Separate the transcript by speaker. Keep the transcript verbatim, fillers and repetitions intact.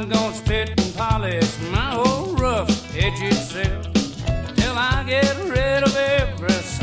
Speaker 1: I'm gonna spit and polish my old rough edged self.